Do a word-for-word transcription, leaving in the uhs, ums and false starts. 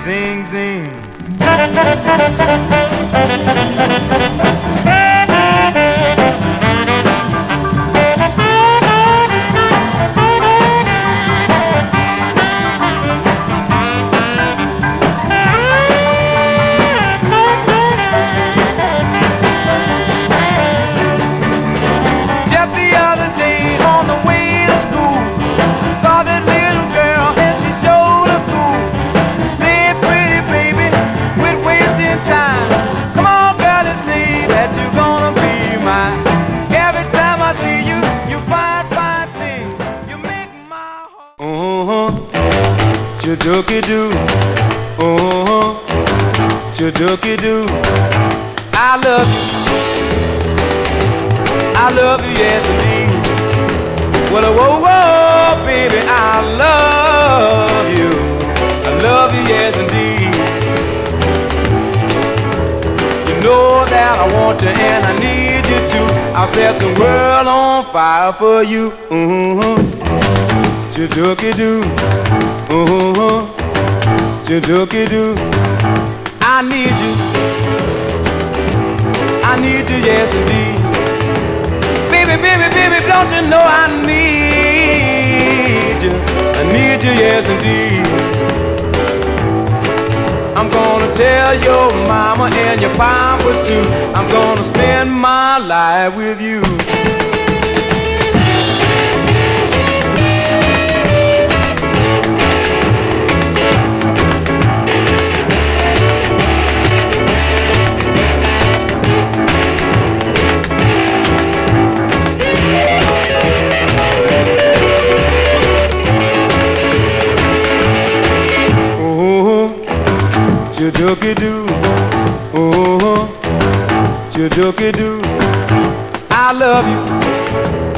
zing, zing. Dookie-doo, oh, dookie-doo. I love you, I love you, yes indeed. Well, whoa, whoa, baby, I love you, I love you, yes indeed. You know that I want you and I need you too. I'll set the world on fire for you. Mm-hmm. Dookie-doo. Oh, dookie-doo, I need you, I need you, yes indeed. Baby, baby, baby, don't you know I need you, I need you, yes indeed. I'm gonna tell your mama and your papa too. I'm gonna spend my life with you. Dookie-doo, oh, dookie-doo, I love you.